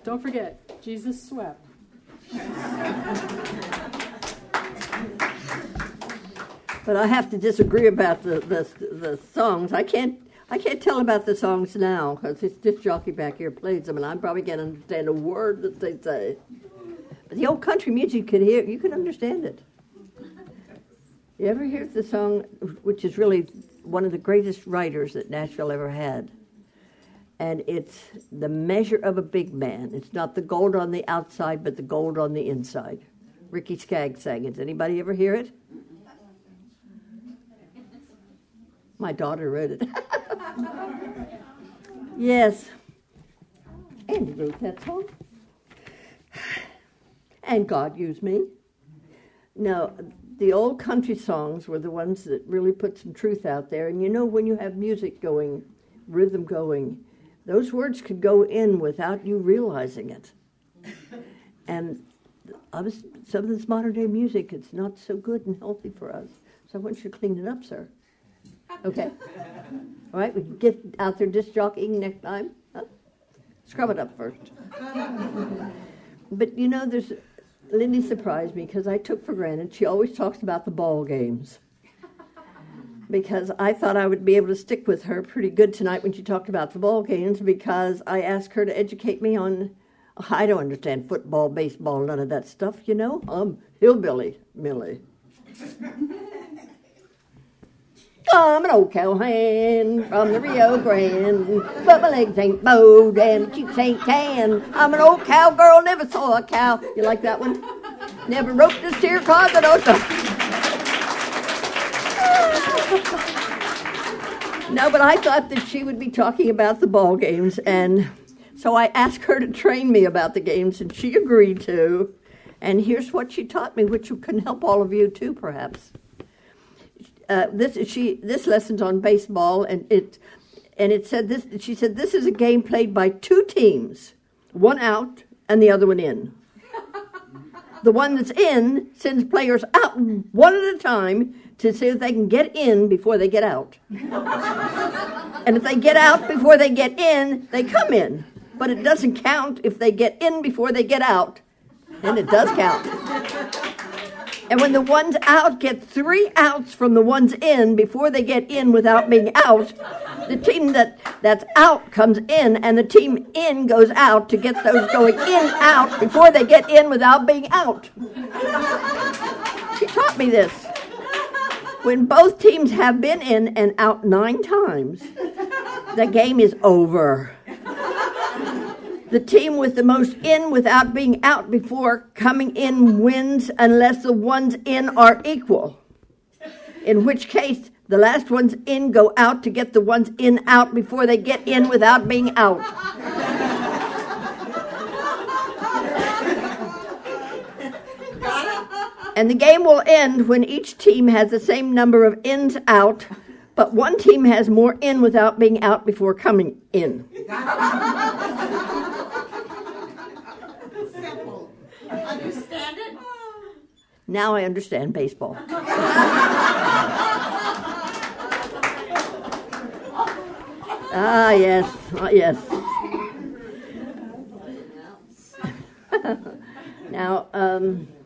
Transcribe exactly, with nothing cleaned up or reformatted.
Don't forget, Jesus swept. But I have to disagree about the, the the songs. I can't I can't tell about the songs now because this disc jockey back here plays them, and I probably can't understand a word that they say. But the old country music you could hear, you could understand it. You ever hear the song, which is really one of the greatest writers that Nashville ever had? And it's The Measure of a Big Man. It's not the gold on the outside, but the gold on the inside. Ricky Skaggs sang it. Does anybody ever hear it? My daughter wrote it. Yes. Andy wrote that song. And God used me. No, the old country songs were the ones that really put some truth out there. And you know, when you have music going, rhythm going, those words could go in without you realizing it. And I was, some of this modern day music, it's not so good and healthy for us. So I want you to clean it up, sir. Okay? All right, we can get out there disc jockeying next time. Huh? Scrub it up first. But you know, there's Lindy surprised me because I took for granted she always talks about the ball games. Because I thought I would be able to stick with her pretty good tonight when she talked about the ball games, because I asked her to educate me on, I don't understand football, baseball, none of that stuff, you know. I'm hillbilly, Millie. I'm an old cowhand from the Rio Grande, but my legs ain't bowed and my cheeks ain't tan. I'm an old cowgirl, never saw a cow. You like that one? Never roped a steer, cause I don't know. No, but I thought that she would be talking about the ball games, and so I asked her to train me about the games, and she agreed to. And here's what she taught me, which can help all of you too, perhaps. Uh, this she this lesson's on baseball, and it and it said this. She said this is a game played by two teams, one out and the other one in. The one that's in sends players out one at a time to see if they can get in before they get out. And if they get out before they get in, they come in. But it doesn't count if they get in before they get out. And it does count. And when the ones out get three outs from the ones in before they get in without being out, the team that, that's out comes in, and the team in goes out to get those going in out before they get in without being out. She taught me this. When both teams have been in and out nine times, the game is over. The team with the most in without being out before coming in wins unless the ones in are equal. In which case, the last ones in go out to get the ones in out before they get in without being out. And the game will end when each team has the same number of ins out, but one team has more in without being out before coming in. Simple. Understand it? Now I understand baseball. Ah, yes, ah, yes. Now, um...